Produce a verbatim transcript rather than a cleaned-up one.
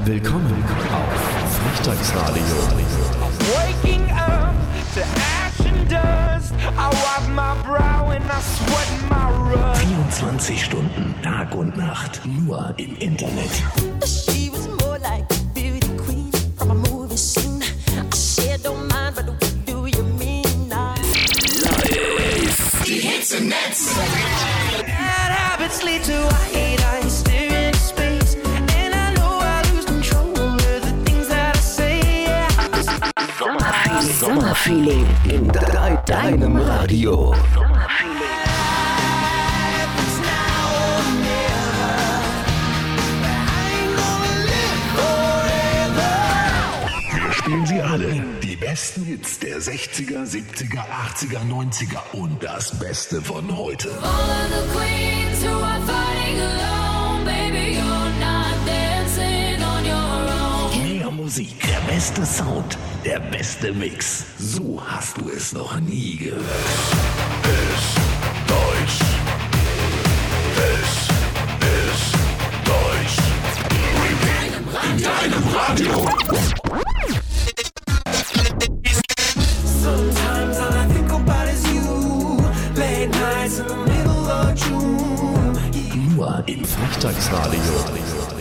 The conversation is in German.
Willkommen auf Freitagsradio. Waking up to ash and dust. I wipe my brow and I sweat my rust. vierundzwanzig Stunden, Tag und Nacht, nur im Internet. She was more like a beauty queen from a movie scene. I said, don't mind, but what do you mean now? Live. Die Hits im Netz. Bad habits lead to I hate I stare into space. And I know I lose control over the things that I say. Sommerfeeling, Sommerfeeling in de- deinem Radio. Spielen sie alle. Die besten Hits der sechziger, siebziger, achtziger, neunziger und das Beste von heute. All of the queens who are fighting alone, baby, you're not dancing on your own. Mehr Musik, der beste Sound, der beste Mix. So hast du es noch nie gehört. Ist Deutsch. Es ist Deutsch. In deinem Radio. Sometimes all I think about is you. Late nights in the middle of June. Nur im Freitagsradio.